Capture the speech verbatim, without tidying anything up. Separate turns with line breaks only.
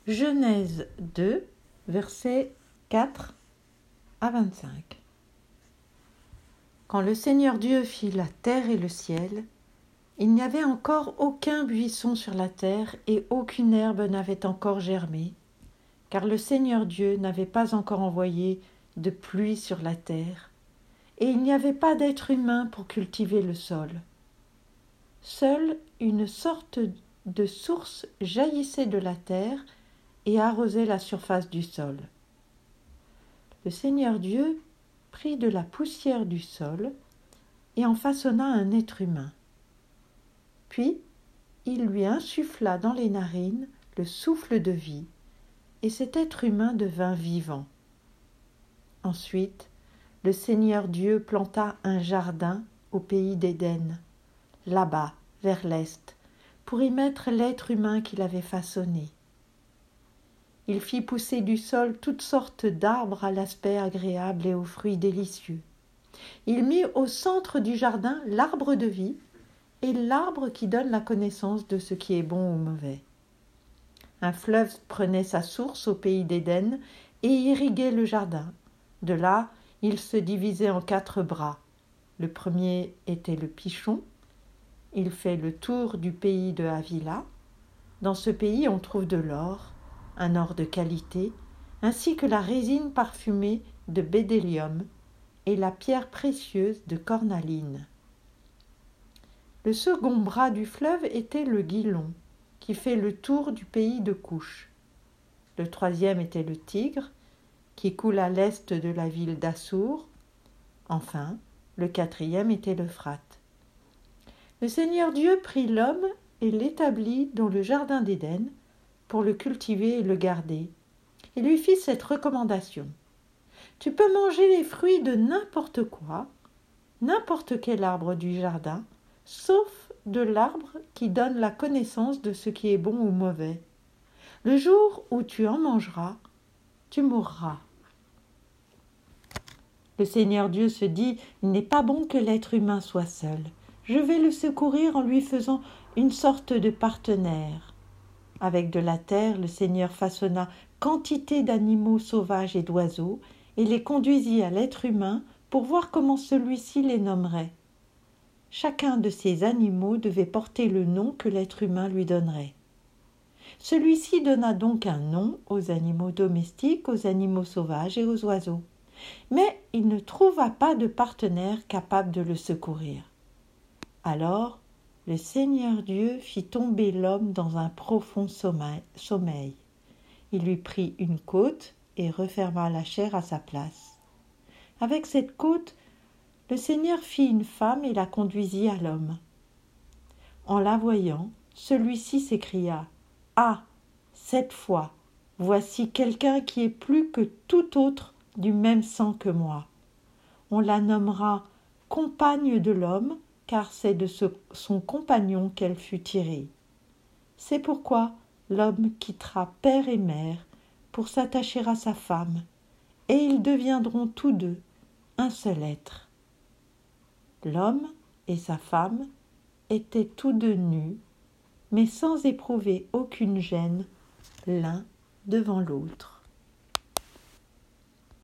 Genèse deux, versets quatre à vingt-cinq. Quand le Seigneur Dieu fit la terre et le ciel, il n'y avait encore aucun buisson sur la terre et aucune herbe n'avait encore germé, car le Seigneur Dieu n'avait pas encore envoyé de pluie sur la terre, et il n'y avait pas d'être humain pour cultiver le sol. Seule une sorte de source jaillissait de la terre et arrosait la surface du sol. Le Seigneur Dieu prit de la poussière du sol et en façonna un être humain. Puis, il lui insuffla dans les narines le souffle de vie, et cet être humain devint vivant. Ensuite, le Seigneur Dieu planta un jardin au pays d'Éden, là-bas, vers l'est, pour y mettre l'être humain qu'il avait façonné. Il fit pousser du sol toutes sortes d'arbres à l'aspect agréable et aux fruits délicieux. Il mit au centre du jardin l'arbre de vie et l'arbre qui donne la connaissance de ce qui est bon ou mauvais. Un fleuve prenait sa source au pays d'Éden et irriguait le jardin. De là, il se divisait en quatre bras. Le premier était le Pichon. Il fait le tour du pays de Havila. Dans ce pays, on trouve de l'or, un or de qualité, ainsi que la résine parfumée de bédélium et la pierre précieuse de cornaline. Le second bras du fleuve était le Guilon, qui fait le tour du pays de Couche. Le troisième était le Tigre, qui coule à l'est de la ville d'Assour. Enfin, le quatrième était l'Euphrate. Le Seigneur Dieu prit l'homme et l'établit dans le jardin d'Éden pour le cultiver et le garder. Il lui fit cette recommandation. Tu peux manger les fruits de n'importe quoi, n'importe quel arbre du jardin, sauf de l'arbre qui donne la connaissance de ce qui est bon ou mauvais. Le jour où tu en mangeras, tu mourras. Le Seigneur Dieu se dit, il n'est pas bon que l'être humain soit seul. Je vais le secourir en lui faisant une sorte de partenaire. Avec de la terre, le Seigneur façonna quantité d'animaux sauvages et d'oiseaux et les conduisit à l'être humain pour voir comment celui-ci les nommerait. Chacun de ces animaux devait porter le nom que l'être humain lui donnerait. Celui-ci donna donc un nom aux animaux domestiques, aux animaux sauvages et aux oiseaux. Mais il ne trouva pas de partenaire capable de le secourir. Alors, le Seigneur Dieu fit tomber l'homme dans un profond sommeil. Il lui prit une côte et referma la chair à sa place. Avec cette côte, le Seigneur fit une femme et la conduisit à l'homme. En la voyant, celui-ci s'écria « Ah, cette fois, voici quelqu'un qui est plus que tout autre du même sang que moi. On la nommera compagne de l'homme, car c'est de ce, son compagnon qu'elle fut tirée. C'est pourquoi l'homme quittera père et mère pour s'attacher à sa femme, et ils deviendront tous deux un seul être. L'homme et sa femme étaient tous deux nus, mais sans éprouver aucune gêne l'un devant l'autre.